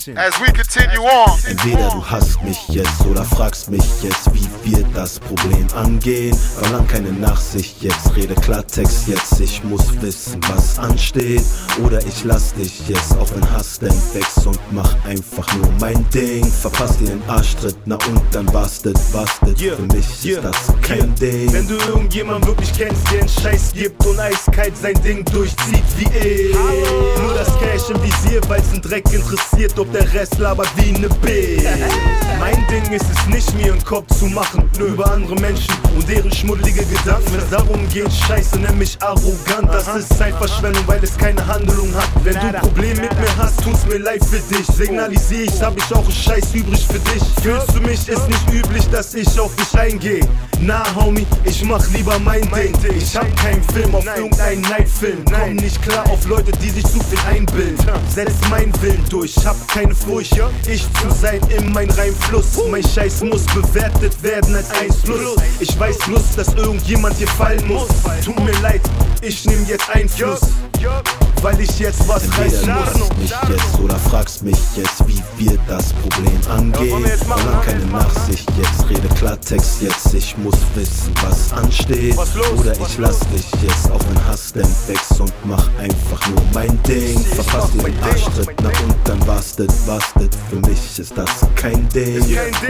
as we continue on. Entweder du hasst mich jetzt oder fragst mich jetzt, wie wir das Problem angehen. Verlang keine Nachsicht jetzt, rede Klartext jetzt. Ich muss wissen, was ansteht. Oder ich lass dich jetzt, auch wenn Hass denn wächst, und mach einfach nur mein Ding. Verpasst dir den Arschtritt, na und dann bastet. Für mich ist das kein Ding. Wenn du irgendjemanden wirklich kennst, der einen Scheiß gibt und eiskalt sein Ding durchzieht wie ich. Nur das Cash im Visier, weil's den Dreck interessiert, ob der Rest labert wie ne B. Mein Ding ist es nicht, mir einen Kopf zu machen über andere Menschen und deren schmuddelige Gedanken. Wenn es darum geht, Scheiße, nenn mich arrogant. Das ist Zeitverschwendung, weil es keine Handlung hat. Wenn du ein Problem mit mir hast, tut's mir leid für dich. Signalisier ich, hab ich auch einen Scheiß übrig für dich. Fühlst du mich, ist nicht üblich, dass ich auf dich eingehe. Na, Homie, ich mach lieber mein Ding. Ich hab keinen Film auf irgendeinen Neidfilm. Komm nicht klar auf Leute, die sich zu viel einbilden. Setz meinen Willen durch, hab keine Furcht, ich zu sein in mein Reimfluss. Mein Scheiß muss bewertet werden als 1+. Ich weiß bloß, dass irgendjemand hier fallen muss. Tut mir leid, ich nehm jetzt Einfluss, weil ich jetzt was reißen muss. Du hasst mich jetzt oder fragst mich jetzt, wie wir das Problem angehen. Verlang keine Nachsicht jetzt, rede Klartext jetzt. Ich muss wissen, was ansteht. Oder ich lass dich jetzt, auch wenn Hass denn wächst, und mach einfach nur mein Ding. Verpasst dir den Arschtritt, na und dann bastet. Für mich ist das kein Ding.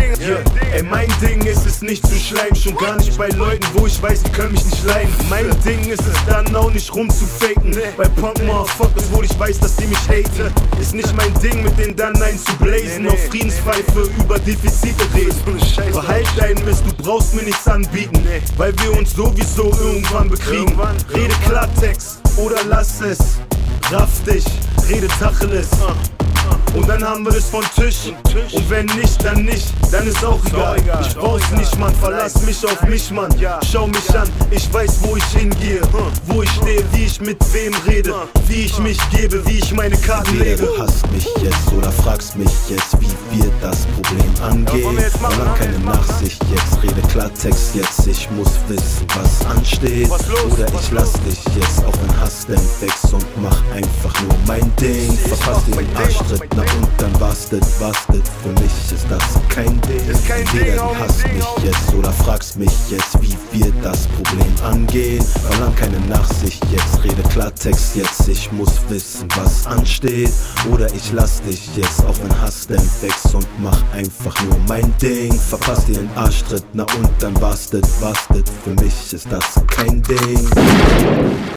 Ey, mein Ding ist es nicht zu schleimen, schon gar nicht bei Leuten, wo ich weiß, die können mich nicht leiden. Mein Ding ist es dann auch nicht rumzufaken bei Punk-Motherfuckers, wo ich weiß, dass die mich haten. Ist nicht mein Ding, mit denen dann einen zu blazen, auf Friedenspfeife über Defizite reden. Behalt deinen Mist, du brauchst mir nichts anbieten, weil wir uns sowieso irgendwann bekriegen. Rede Klartext oder lass es, raff dich, rede Tacheles. Und dann haben wir das von Tisch. Und wenn nicht, dann ist auch egal. Ich brauch's nicht, Mann, verlass mich auf mich, Mann. Schau mich an, ich weiß, wo ich hingehe, wo ich stehe, wie ich mit wem rede, wie ich mich gebe, wie ich meine Karten lege. Du hasst mich jetzt oder fragst mich jetzt, wie wir das Problem angehen. Verlang keine Nachsicht jetzt, rede Klartext jetzt. Ich muss wissen, was ansteht. Oder ich lass dich jetzt, auch wenn Hass denn wächst, und mach einfach nur mein Ding. Verpasst dir den Arschtritt, na und dann bastet. Für mich ist das kein Ding. Entweder du hasst mich jetzt oder fragst mich jetzt, wie wir das Problem angehen. Verlang keine Nachsicht jetzt, rede Klartext jetzt. Ich muss wissen, was ansteht. Oder ich lass dich jetzt, auch wenn Hass denn wächst, und mach einfach nur mein Ding. Verpasst dir den Arschtritt, na und dann bastet. Für mich ist das kein Ding.